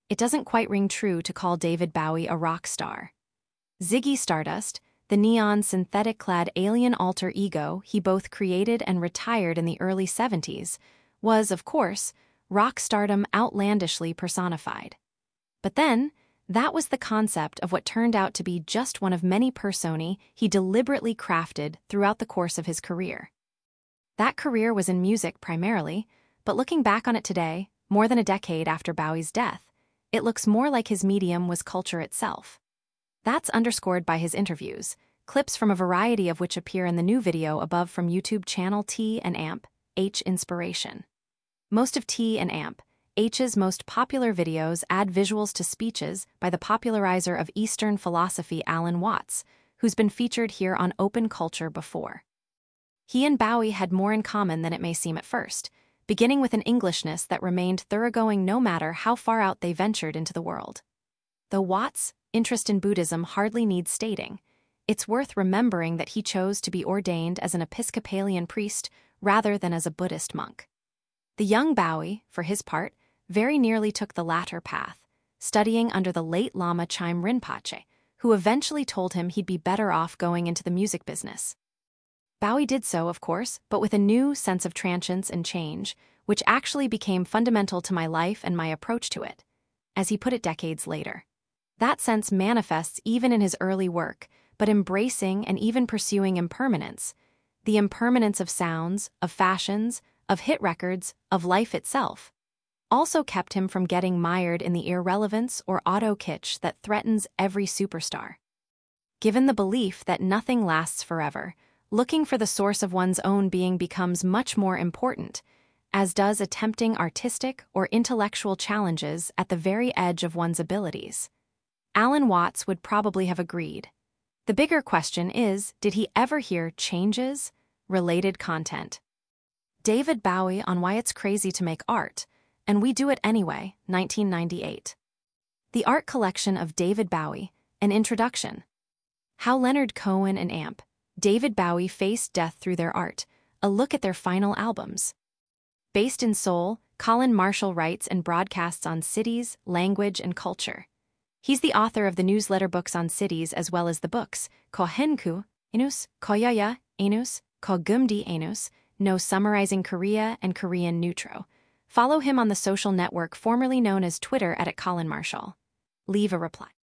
it doesn't quite ring true to call David Bowie a rock star. Ziggy Stardust, the neon synthetic-clad alien alter ego he both created and retired in the early 70s, was, of course, rock stardom outlandishly personified. But then, that was the concept of what turned out to be just one of many personae he deliberately crafted throughout the course of his career. That career was in music primarily, but looking back on it today, more than a decade after Bowie's death, it looks more like his medium was culture itself. That's underscored by his interviews, clips from a variety of which appear in the new video above from YouTube channel T and Amp, H Inspiration. Most of T and Amp, H's most popular videos add visuals to speeches by the popularizer of Eastern philosophy Alan Watts, who's been featured here on Open Culture before. He and Bowie had more in common than it may seem at first, beginning with an Englishness that remained thoroughgoing no matter how far out they ventured into the world. Though Watts' interest in Buddhism hardly needs stating, it's worth remembering that he chose to be ordained as an Episcopalian priest rather than as a Buddhist monk. The young Bowie, for his part, very nearly took the latter path, studying under the late Lama Chaim Rinpoche, who eventually told him he'd be better off going into the music business. Bowie did so, of course, but with a new sense of transience and change, which actually became fundamental to my life and my approach to it, as he put it decades later. That sense manifests even in his early work, but embracing and even pursuing impermanence, the impermanence of sounds, of fashions, of hit records, of life itself, also kept him from getting mired in the irrelevance or auto-kitsch that threatens every superstar. Given the belief that nothing lasts forever, looking for the source of one's own being becomes much more important, as does attempting artistic or intellectual challenges at the very edge of one's abilities. Alan Watts would probably have agreed. The bigger question is, did he ever hear Changes? Related content. David Bowie on Why It's Crazy to Make Art, and We Do It Anyway, 1998. The Art Collection of David Bowie, an introduction. How Leonard Cohen and Amp, David Bowie faced death through their art, a look at their final albums. Based in Seoul, Colin Marshall writes and broadcasts on cities, language, and culture. He's the author of the newsletter books on cities as well as the books Ko Henku, Enus, Koyaya, Enus, Ko Gumdi Enus, No Summarizing Korea and Korean Neutro. Follow him on the social network formerly known as Twitter at Colin Marshall. Leave a reply.